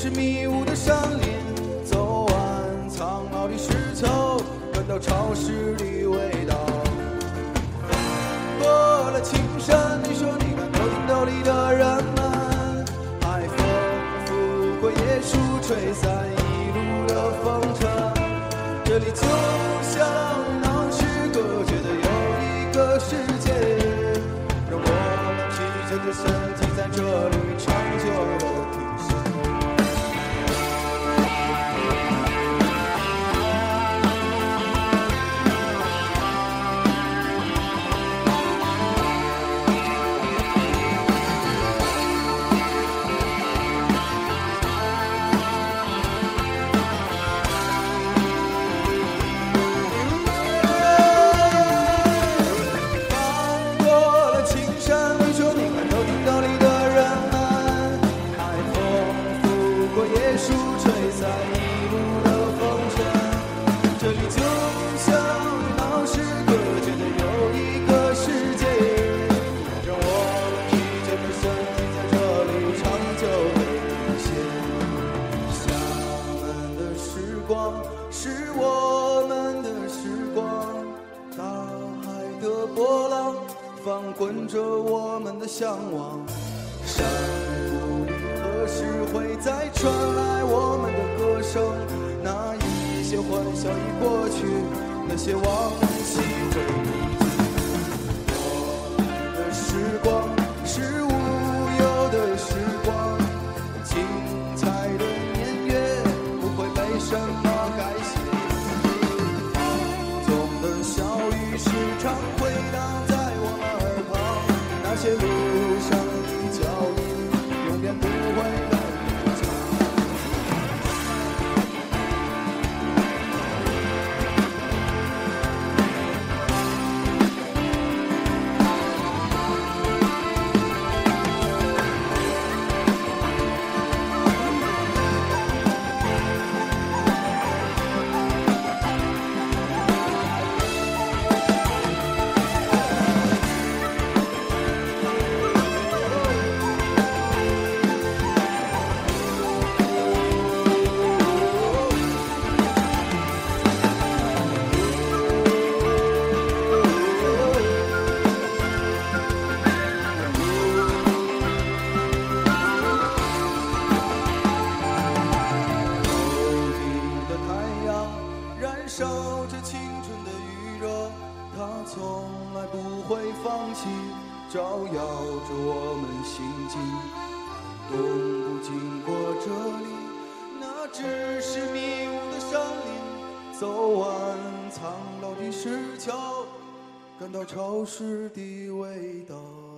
是迷雾的山林，走完苍老的石桥，感到潮湿的味道。过了青山，你说你看头顶斗笠的人们，海风拂过椰树，吹散一路的风尘。这里就像当时隔绝的有一个世界，让我们疲倦的身体在这里长久的停歇。是我们的时光，大海的波浪翻滚着我们的向往。山谷里何时会再传来我们的歌声？那一些欢笑已过去，那些往昔回不去。我们的时光是无忧的时光，精彩的年月不会被什么改写。时常回荡在我们耳旁，那些路上的脚印永远不会被遗忘。烧着青春的余热，它从来不会放弃，照耀着我们心境。动不经过这里，那只是迷雾的山林，走完苍老的石桥，感到潮湿的味道。